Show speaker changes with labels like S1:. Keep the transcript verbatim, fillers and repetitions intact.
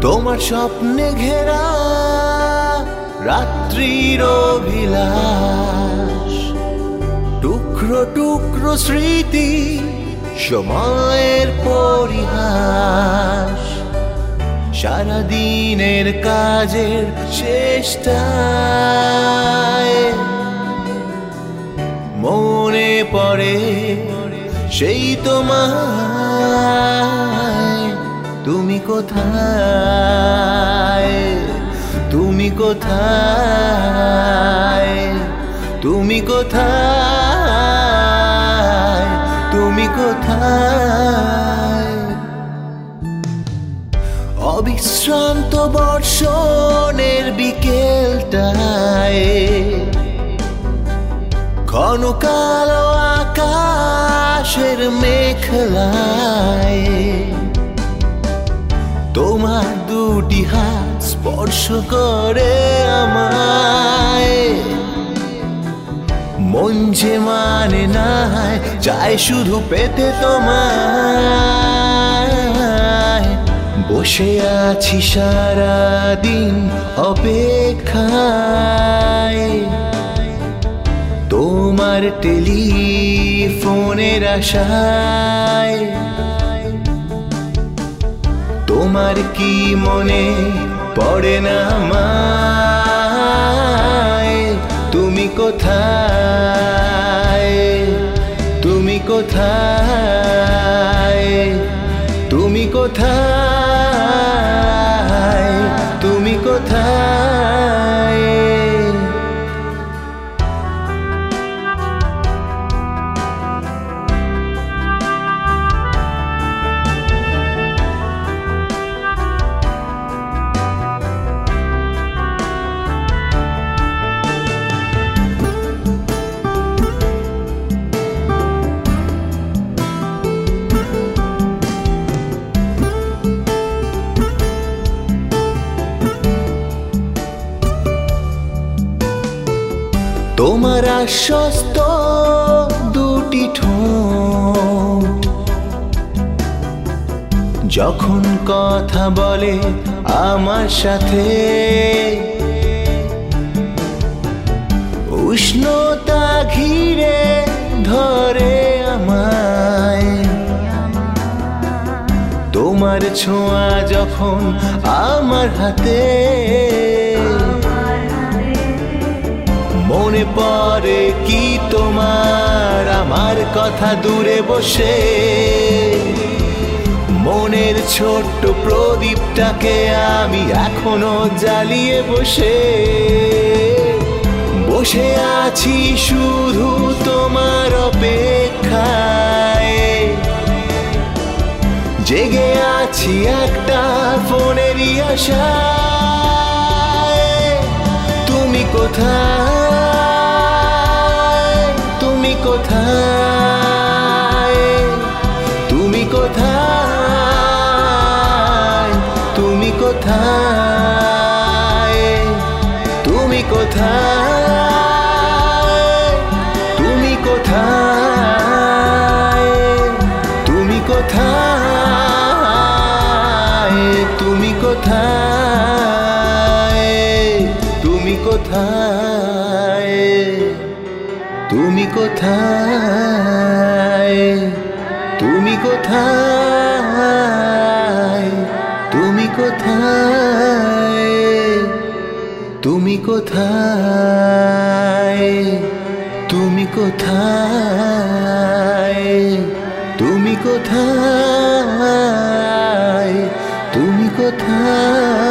S1: তোমার স্বপ্নে ঘেরা রাত্রির অভিলাষ, টুকরো টুকরো স্মৃতি, সময়ের পরিহাস। সারাদিনের কাজের চেষ্টায় মনে পড়ে সেই তোমায়। তুমি কোথায়, তুমি কোথায়, তুমি কোথায়, তুমি কোথায়? অবিশ্রান্ত বর্ষণের বিকেলটায়, ঘন কালো আকাশের মেঘলায়, তোমার দুটি হাত স্পর্শ করে আমায়। মন যে মানে না, চায় শুধু পেতে তোমায়। বসে আছি সারাদিন অপেক্ষায়, তোমার টেলিফোনের আশায়। তোমার কি মনে পড়ে না আমায়? তুমি কোথায়, তুমি কোথায়, তুমি কোথায়, তুমি কোথায়? তোমার আশ্বস্ত দুটি ঠোঁট যখন কথা বলে আমার সাথে, উষ্ণতা ঘিরে ধরে আমায়। তোমার ছোঁয়া যখন আমার হাতে, মনে পড়ে কি তোমার আমার কথা দূরে বসে? মনের ছোট্ট প্রদীপটাকে আমি এখনো জ্বালিয়ে বসে বসে আছি শুধু তোমার অপেক্ষায়। জেগে আছি একটা ফোনেরই আশায়। তুমি কোথায়, তুমি কোথায়, তুমি কোথায়, তুমি কোথায়, তুমি কোথায়, তুমি কোথায়, তুমি কোথায়, তুমি কোথায়, তুমি কোথায়, তুমি কোথায়, তুমি কোথায়, তুমি কোথায়, তুমি কোথায়, তুমি কোথায়, তুমি কোথায়, তুমি কোথায়?